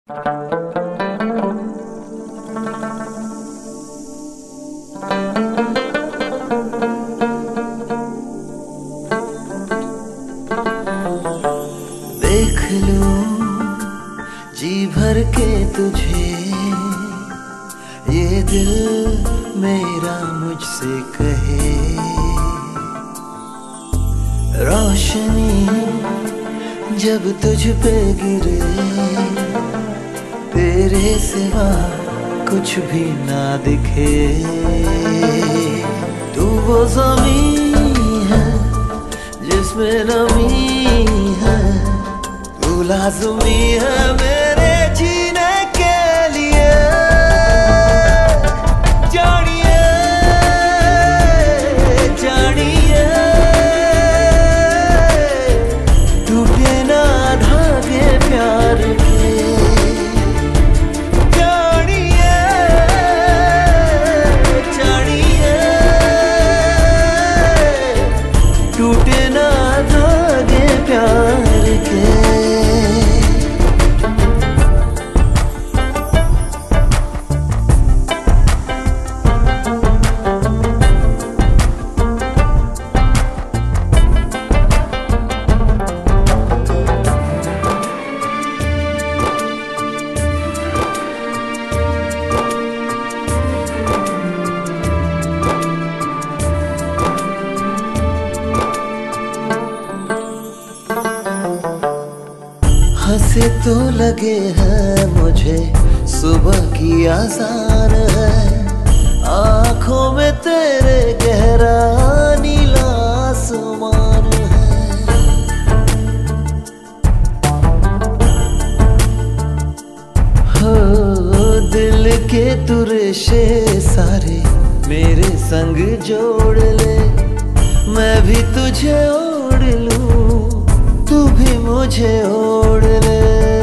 देख लूं जी भर के तुझे, ये दिल मेरा मुझसे कहे। रोशनी जब तुझ पे गिरे, तेरे सिवा कुछ भी ना दिखे। तू वो ज़मीं है जिसमें नमी है, तू लाज़मी है मेरे जीने के लिए। जानिए जानिए, टूटे ना धागे प्यार के। जानिए जानिए, टूटे ना धागे प्यार के। हंसे तो लगे हैं मुझे सुबह की आसान है, आंखों में तेरे गहरा नीला आसमान है। हो दिल के तू रेशे सारे मेरे संग जोड़ ले, मैं भी तुझे ओढ़ लूं, तू भी मुझे ओढ़ ले।